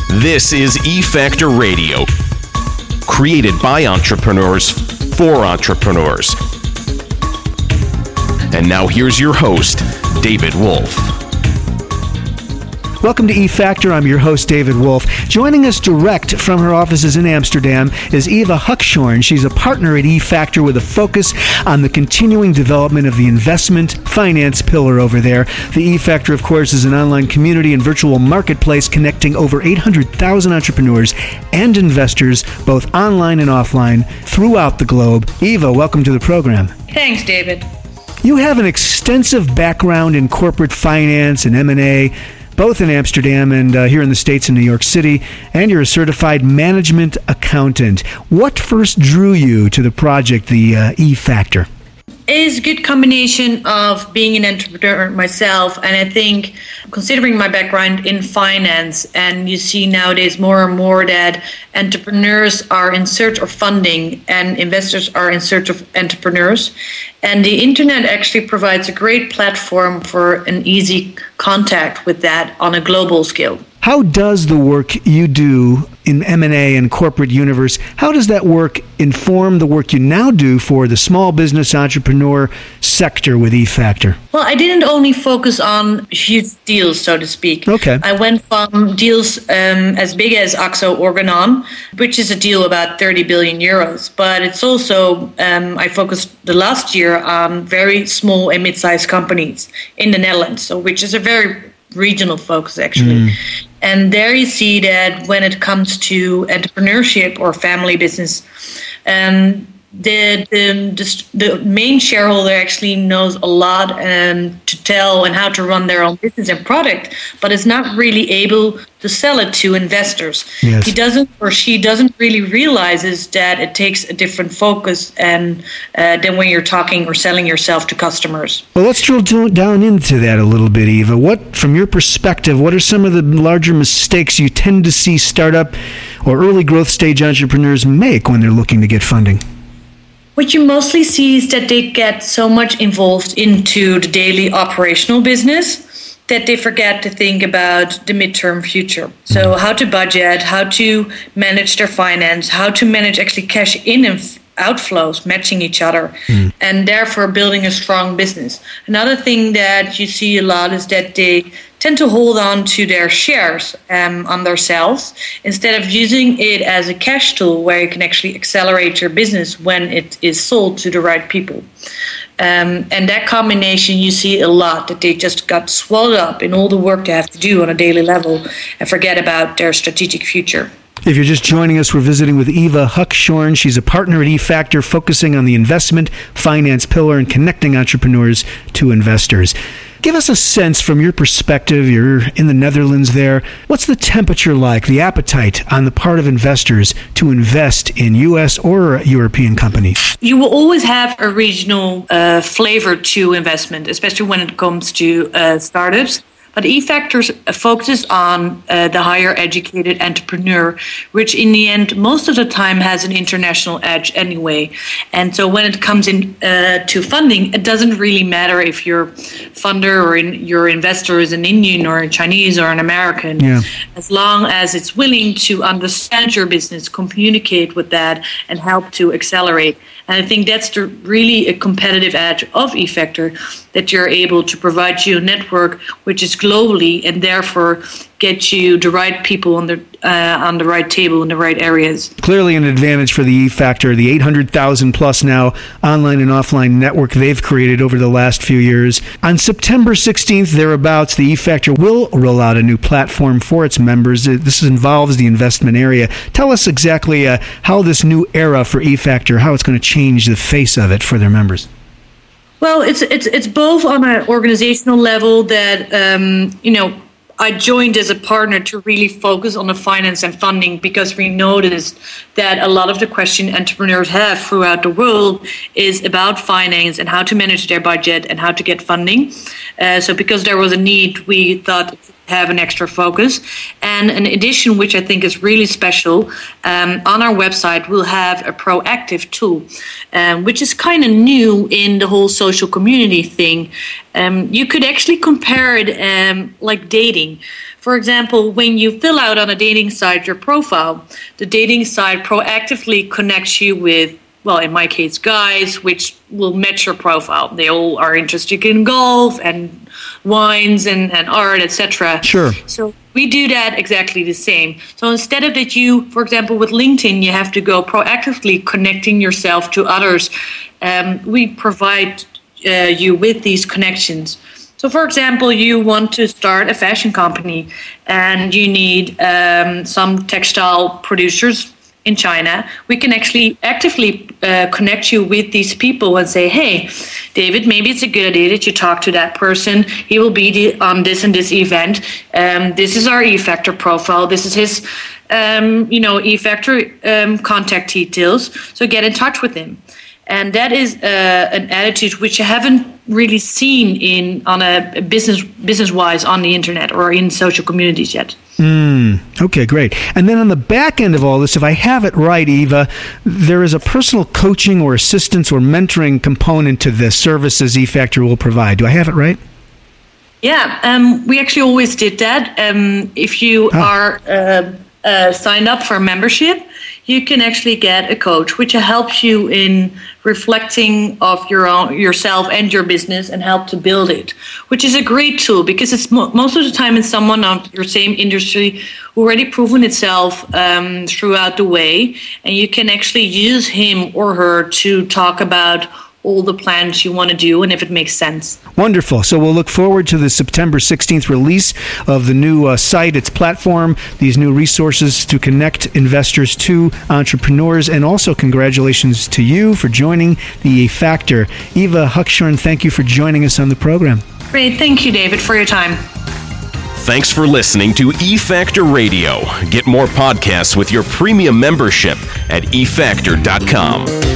This is E-Factor Radio, created by entrepreneurs for entrepreneurs. And now here's your host, David Wolf. Welcome to E-Factor. I'm your host, David Wolf. Joining us direct from her offices in Amsterdam is Eva Huckshorn. She's a partner at E-Factor with a focus on the continuing development of the investment finance pillar over there. The E-Factor, of course, is an online community and virtual marketplace connecting over 800,000 entrepreneurs and investors, both online and offline, throughout the globe. Eva, welcome to the program. Thanks, David. You have an extensive background in corporate finance and M&A, both in Amsterdam and here in the States in New York City, and you're a certified management accountant. What first drew you to the project, the E-Factor? It is a good combination of being an entrepreneur myself, and I think considering my background in finance, and you see nowadays more and more that entrepreneurs are in search of funding and investors are in search of entrepreneurs. And the internet actually provides a great platform for an easy contact with that on a global scale. How does the work you do in M&A and corporate universe, how does that work inform the work you now do for the small business entrepreneur sector with E-Factor? Well, I didn't only focus on huge deals, so to speak. Okay. I went from deals as big as Akzo Organon, which is a deal about 30 billion euros. But it's also, I focused the last year on very small and mid-sized companies in the Netherlands, so which is a very regional focus, actually. And there you see that when it comes to entrepreneurship or family business, the main shareholder actually knows a lot to tell and how to run their own business and product, but is not really able to sell it to investors. Yes. He doesn't or she doesn't really realizes that it takes a different focus and than when you're talking or selling yourself to customers. Well, let's drill down into that a little bit, Eva. What, from your perspective, what are some of the larger mistakes you tend to see startup or early growth stage entrepreneurs make when they're looking to get funding? What you mostly see is that they get so much involved into the daily operational business that they forget to think about the midterm future. So how to budget, how to manage their finance, how to manage actually cash in and outflows, matching each other, and therefore building a strong business. Another thing that you see a lot is that they tend to hold on to their shares on themselves instead of using it as a cash tool where you can actually accelerate your business when it is sold to the right people. And that combination you see a lot, that they just got swallowed up in all the work they have to do on a daily level and forget about their strategic future. If you're just joining us, we're visiting with Eva Huckshorn. She's a partner at E-Factor, focusing on the investment finance pillar and connecting entrepreneurs to investors. Give us a sense from your perspective. You're in the Netherlands there. What's the temperature like, the appetite on the part of investors to invest in U.S. or European companies? You will always have a regional flavor to investment, especially when it comes to startups. But E-Factor focuses on the higher educated entrepreneur, which in the end, most of the time has an international edge anyway. And so when it comes in to funding, it doesn't really matter if your funder or your investor is an Indian or a Chinese or an American, as long as it's willing to understand your business, communicate with that, and help to accelerate. And I think that's really a competitive edge of E-Factor, that you're able to provide you a network which is globally and therefore get you the right people on the right table in the right areas. Clearly an advantage for the E-Factor, the 800,000 plus now online and offline network they've created over the last few years. On September 16th, thereabouts, the E-Factor will roll out a new platform for its members. This involves the investment area. Tell us exactly how this new era for E-Factor, how it's going to change the face of it for their members. Well, it's both on an organizational level that, I joined as a partner to really focus on the finance and funding, because we noticed that a lot of the question entrepreneurs have throughout the world is about finance and how to manage their budget and how to get funding. So because there was a need, we thought it's have an extra focus. And in addition, which I think is really special, on our website we'll have a proactive tool, which is kind of new in the whole social community thing. You could actually compare it like dating. For example, when you fill out on a dating site your profile, the dating site proactively connects you with, well, in my case, guys, which will match your profile. They all are interested in golf and wines and art, etc. Sure. So we do that exactly the same. So instead of that you, for example, with LinkedIn, you have to go proactively connecting yourself to others, we provide you with these connections. So, for example, you want to start a fashion company and you need some textile producers in China. We can actually actively connect you with these people and say, hey, David, maybe it's a good idea that you talk to that person. He will be on this and this event. This is our eFactor profile. This is his eFactor contact details. So get in touch with him. And that is an attitude which I haven't really seen on a business-wise on the internet or in social communities yet. Okay, great. And then on the back end of all this, if I have it right, Eva, there is a personal coaching or assistance or mentoring component to the services eFactor will provide. Do I have it right? Yeah, we actually always did that. If you are signed up for a membership, you can actually get a coach, which helps you in reflecting of yourself and your business and help to build it, which is a great tool because it's most of the time it's someone of your same industry who already proven itself throughout the way, and you can actually use him or her to talk about all the plans you want to do and if it makes sense. Wonderful. So we'll look forward to the September 16th release of the new site, its platform, these new resources to connect investors to entrepreneurs, and also congratulations to you for joining the eFactor. Eva Huckshorn, thank you for joining us on the program. Great. Thank you, David, for your time. Thanks for listening to eFactor Radio. Get more podcasts with your premium membership at efactor.com.